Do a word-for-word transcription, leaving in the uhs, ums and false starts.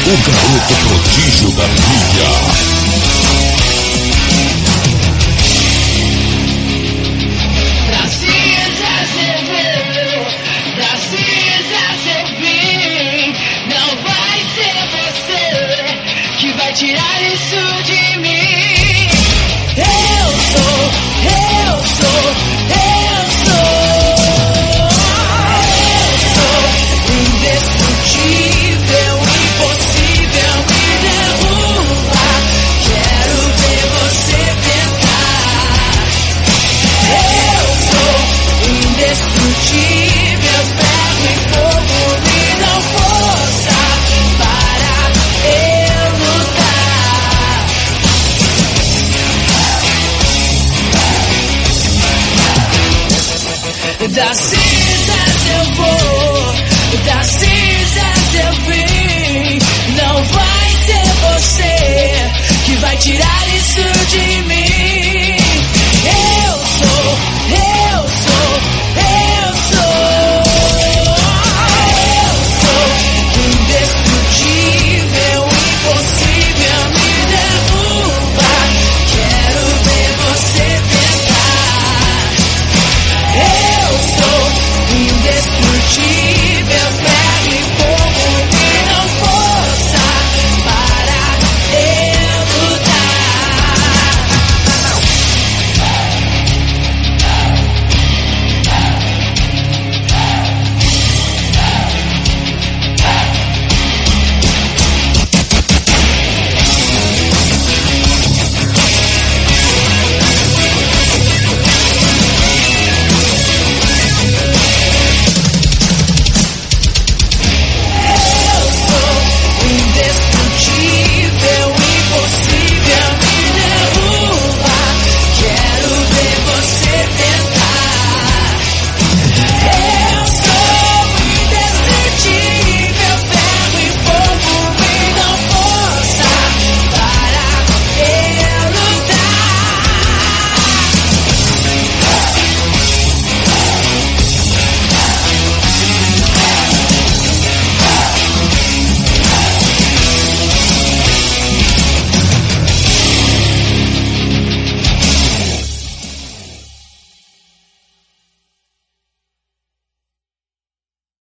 o garoto prodígio da mídia. Tirar isso de mim. Eu sou, eu sou, eu sou. Eu sou indestrutível, impossível me derrubar. Quero ver você tentar. Eu sou indestrutível, ferro e fogo me dão força para eu lutar. Das cinzas eu vou, das cinzas eu vim. Não vai ser você